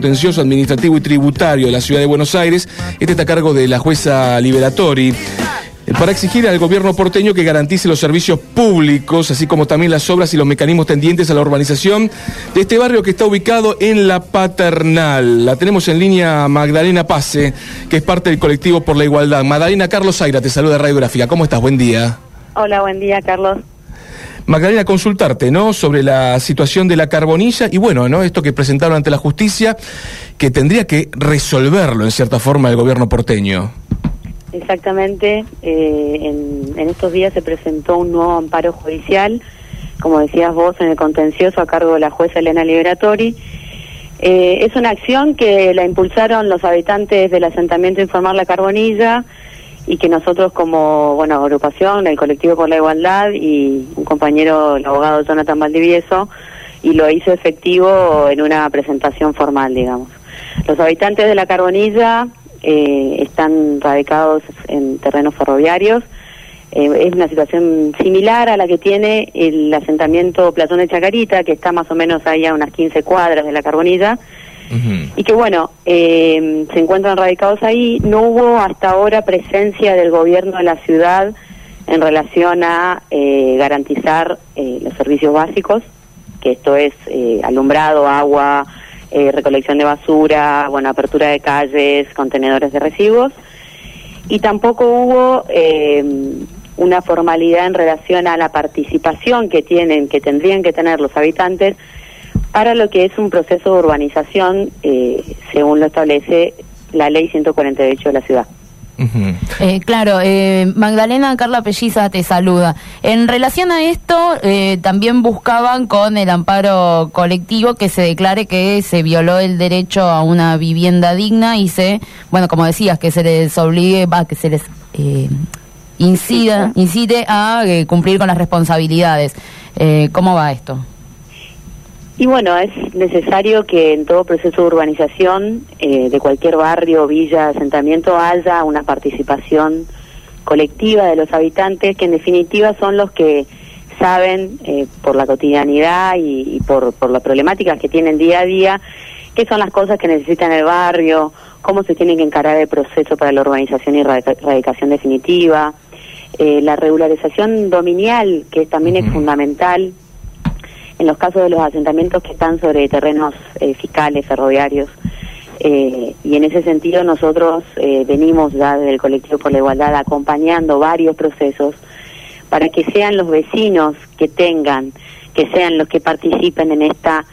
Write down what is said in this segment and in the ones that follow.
Contencioso Administrativo y Tributario de la Ciudad de Buenos Aires. Este está a cargo de la jueza Liberatori, para exigir al gobierno porteño que garantice los servicios públicos, así como también las obras y los mecanismos tendientes a la urbanización de este barrio que está ubicado en La Paternal. La tenemos en línea Magdalena Pase, que es parte del colectivo por la igualdad. Magdalena, Carlos Zaira te saluda de Radiográfica. ¿Cómo estás? Buen día. Hola, buen día, Carlos. Magdalena, consultarte, ¿no?, sobre la situación de la Carbonilla y bueno, ¿no?, esto que presentaron ante la justicia, que tendría que resolverlo en cierta forma el gobierno porteño. Exactamente, en estos días se presentó un nuevo amparo judicial, como decías vos, en el contencioso a cargo de la jueza Elena Liberatori. Es una acción que la impulsaron los habitantes del asentamiento Informar La Carbonilla y que nosotros como, agrupación, el colectivo por la igualdad y un compañero, el abogado Jonathan Valdivieso, y lo hizo efectivo en una presentación formal, digamos. Los habitantes de La Carbonilla están radicados en terrenos ferroviarios. Es una situación similar a la que tiene el asentamiento Platón de Chacarita, que está más o menos ahí a unas 15 cuadras de La Carbonilla, y que se encuentran radicados ahí. No hubo hasta ahora presencia del gobierno de la ciudad en relación a garantizar los servicios básicos, que esto es alumbrado, agua, recolección de basura, apertura de calles, contenedores de residuos, y tampoco hubo una formalidad en relación a la participación que tendrían que tener los habitantes para lo que es un proceso de urbanización, según lo establece la ley 148 de la ciudad. Claro, Magdalena, Carla Pelliza te saluda. En relación a esto, también buscaban con el amparo colectivo que se declare que se violó el derecho a una vivienda digna y como decías, que se les obligue, que se les incite a cumplir con las responsabilidades. ¿Cómo va esto? Y es necesario que en todo proceso de urbanización de cualquier barrio, villa, asentamiento haya una participación colectiva de los habitantes, que en definitiva son los que saben por la cotidianidad y por las problemáticas que tienen día a día, qué son las cosas que necesitan el barrio, cómo se tiene que encarar el proceso para la urbanización y radicación definitiva, la regularización dominial, que también es fundamental en los casos de los asentamientos que están sobre terrenos fiscales, ferroviarios, y en ese sentido nosotros venimos ya desde el Colectivo por la Igualdad acompañando varios procesos para que sean los vecinos que sean los que participen en esta,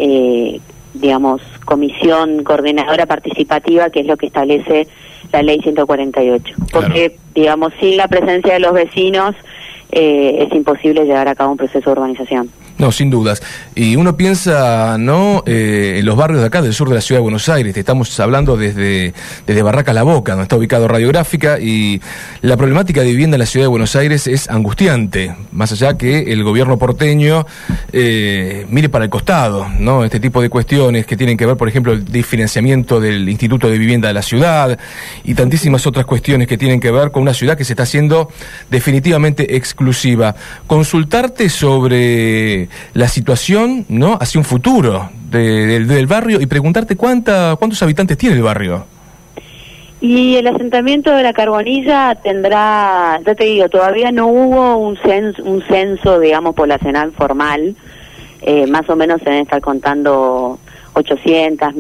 comisión coordinadora participativa, que es lo que establece la ley 148. Porque, sin la presencia de los vecinos es imposible llevar a cabo un proceso de urbanización. No, sin dudas. Y uno piensa, en los barrios de acá, del sur de la ciudad de Buenos Aires. Te estamos hablando desde Barracas La Boca, donde está ubicado Radiográfica, y la problemática de vivienda en la ciudad de Buenos Aires es angustiante, más allá que el gobierno porteño mire para el costado, ¿no? Este tipo de cuestiones que tienen que ver, por ejemplo, el financiamiento del Instituto de Vivienda de la ciudad y tantísimas otras cuestiones que tienen que ver con una ciudad que se está haciendo definitivamente exclusiva. Consultarte sobre la situación, hacia un futuro del barrio y preguntarte cuántos habitantes tiene el barrio. Y el asentamiento de La Carbonilla tendrá, ya te digo, todavía no hubo un censo, poblacional formal. Más o menos se deben estar contando 800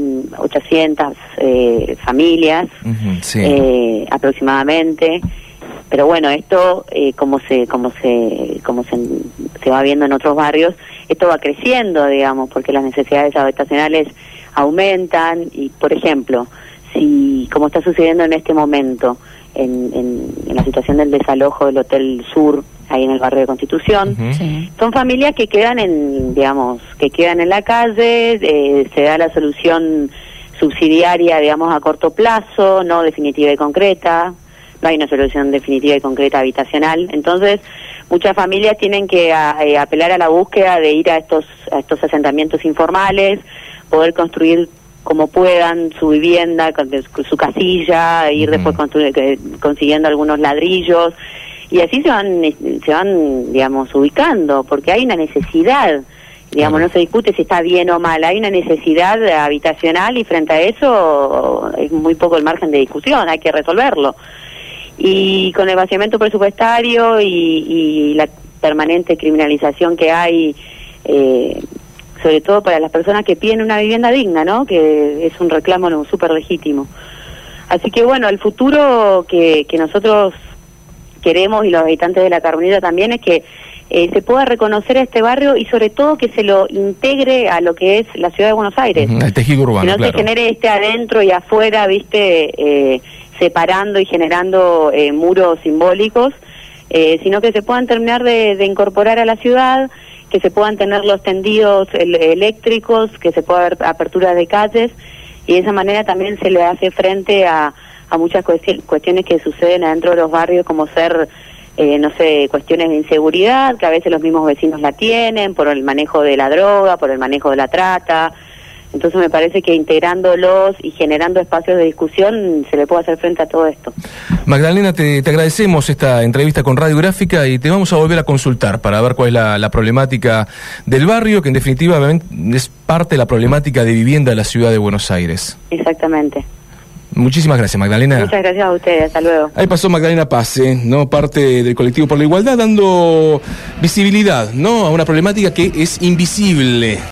familias, aproximadamente. Pero esto, como se va viendo en otros barrios, esto va creciendo, porque las necesidades habitacionales aumentan. Y, por ejemplo, como está sucediendo en este momento, en la situación del desalojo del Hotel Sur, ahí en el barrio de Constitución, son familias que quedan en la calle, se da la solución subsidiaria, a corto plazo, no definitiva y concreta. No hay una solución definitiva y concreta habitacional. Entonces, muchas familias tienen que apelar a la búsqueda de ir a estos asentamientos informales, poder construir como puedan su vivienda, su casilla, ir después consiguiendo algunos ladrillos, y así se van ubicando, porque hay una necesidad Digamos, no se discute si está bien o mal, hay una necesidad habitacional y frente a eso es muy poco el margen de discusión, hay que resolverlo. Y con el vaciamiento presupuestario y la permanente criminalización que hay, sobre todo para las personas que piden una vivienda digna, ¿no? Que es un reclamo súper legítimo. Así que bueno, el futuro que nosotros queremos y los habitantes de La Carbonera también es que se pueda reconocer a este barrio y sobre todo que se lo integre a lo que es la ciudad de Buenos Aires. El tejido urbano, que no claro. se genere adentro y afuera, separando y generando muros simbólicos, sino que se puedan terminar de incorporar a la ciudad, que se puedan tener los tendidos eléctricos, que se pueda haber apertura de calles, y de esa manera también se le hace frente a muchas cuestiones que suceden adentro de los barrios, como ser cuestiones de inseguridad, que a veces los mismos vecinos la tienen, por el manejo de la droga, por el manejo de la trata. Entonces me parece que integrándolos y generando espacios de discusión se le puede hacer frente a todo esto. Magdalena, te agradecemos esta entrevista con Radiográfica y te vamos a volver a consultar para ver cuál es la problemática del barrio, que en definitiva es parte de la problemática de vivienda de la ciudad de Buenos Aires. Exactamente. Muchísimas gracias, Magdalena. Muchas gracias a ustedes, hasta luego. Ahí pasó Magdalena Pase, ¿no? Parte del Colectivo por la Igualdad, dando visibilidad, ¿no? A una problemática que es invisible.